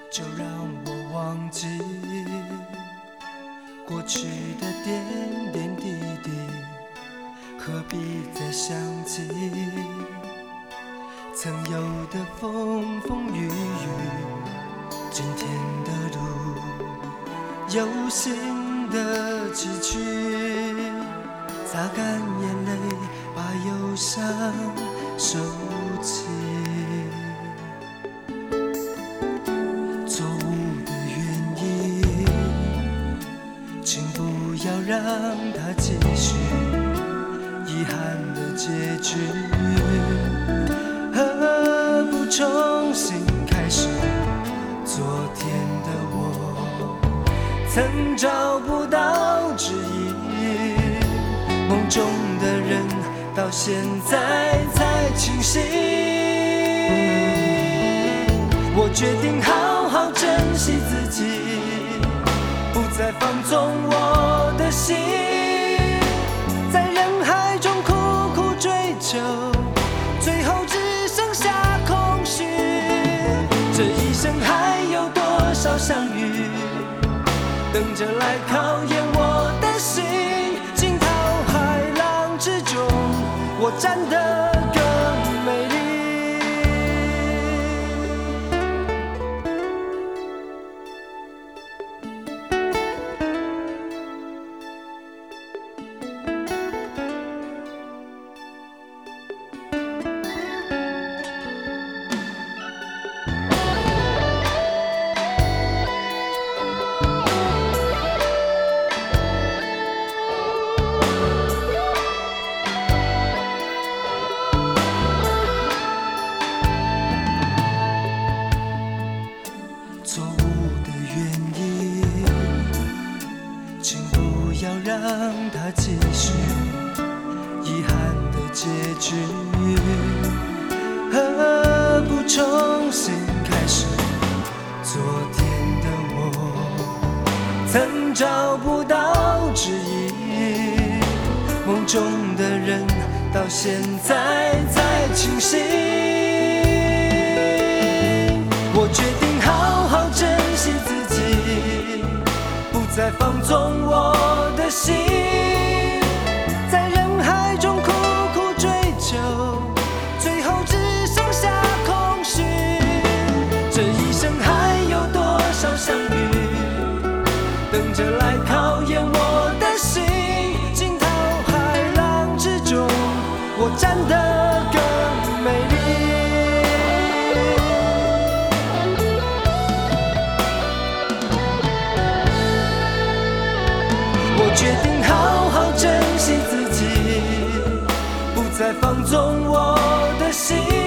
就让我忘记过去的点点滴滴，何必再想起曾有的风风雨雨。今天的路有新的崎岖，擦干眼泪，把忧伤收起。错误的原因，请不要让它继续。遗憾的结局，何不重新开始？昨天的我曾找不到指引，梦中的人到现在才清醒。我决定好好珍惜自己，不再放纵我的心，在人海中苦苦追求，最后只剩下空虚。这一生还有多少相遇，等着来考验我的心。惊涛骇浪之中，我站得更美丽。错误的原因，请不要让它继续。遗憾的结局，何不重新开始？昨天的我曾找不到指引，梦中的人到现在才清醒。我决定好好珍惜自己，不再放纵我的心，在人海中苦苦追求，最后只剩下空虚。这一生还有多少相遇，等着来考验我的心。惊涛骇浪之中，我站得更美丽。我决定好好珍惜自己，不再放纵我的心。